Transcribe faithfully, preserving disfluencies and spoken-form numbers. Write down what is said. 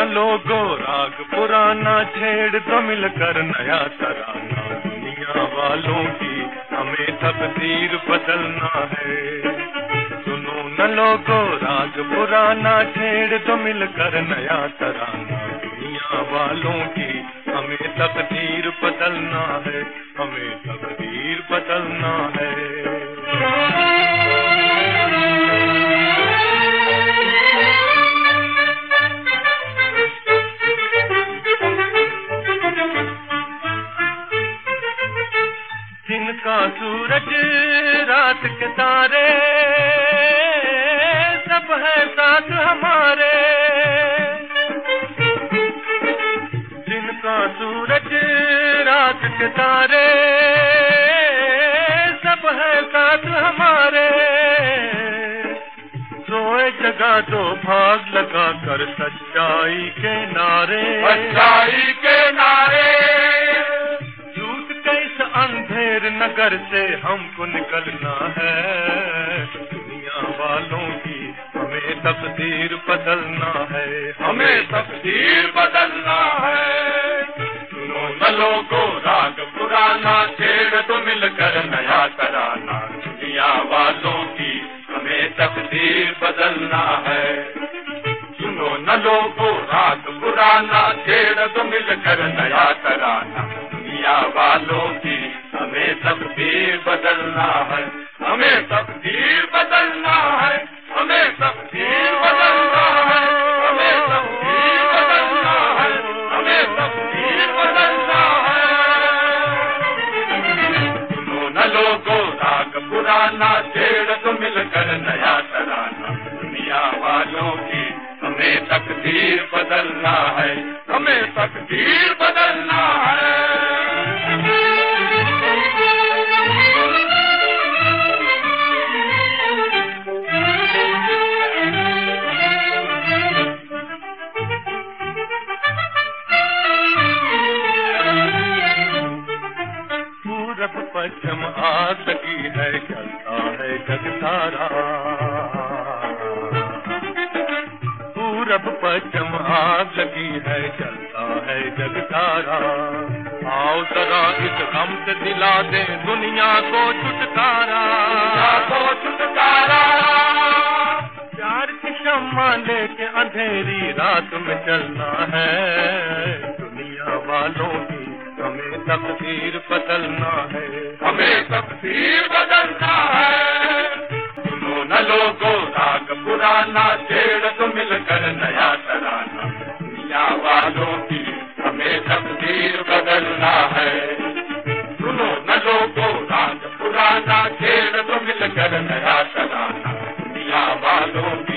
लोगो राग पुराना छेड़ दो मिलकर नया तराना। दुनिया वालों की हमें तकदीर बदलना है। सुनो न लोगो राग पुराना छेड़ दो मिलकर नया तराना। दुनिया वालों की हमें तकदीर बदलना है, हमें तकदीर बदलना है। दिन का सूरज रात के तारे सब है साथ हमारे। दिन का सूरज रात के तारे सब है साथ हमारे। सोए जगा दो भाग लगा कर सच्चाई के नारे, सच्चाई के नारे। अंधेर नगर से हमको निकलना है। दुनिया वालों की हमें तकदीर बदलना है, हमें तकदीर बदलना है। सुनो न लोगो राग पुराना छेड़ तो मिलकर नया तराना। दुनिया वालों की हमें तकदीर बदलना है। सुनो न लोगो राग पुराना छेड़ तो मिलकर नया तराना। दुनिया वालों की हमें तकदीर बदलना है, हमें तकदीर बदलना है, हमें तकदीर बदलना है, हमें तकदीर बदलना है, हमें तकदीर बदलना है। सुनो न लोगो राग पुराना छेड़ तो मिलकर नया तराना। दुनिया वालों की हमें तकदीर बदलना है, हमें तकदीर बदलना है। पश्चिम आ सकी है चलता है जग सारा। पूरब पश्चिम आ सकी है चलता है जग सारा। आओ जरा इस गम से दिला दे दुनिया को छुटकारा, को छुटकारा। प्यार की शम्मा लेके अंधेरी रात में चलना है। दुनिया वालों की हमें तकदीर बदलना है, हमें तकदीर बदलना है। सुनो न लोगो राग पुराना छेड़ तो मिलकर नया तराना। दुनिया वालों की हमें तकदीर बदलना है। सुनो न लोगो राग पुराना छेड़ तो मिलकर नया तराना। दुनिया वालों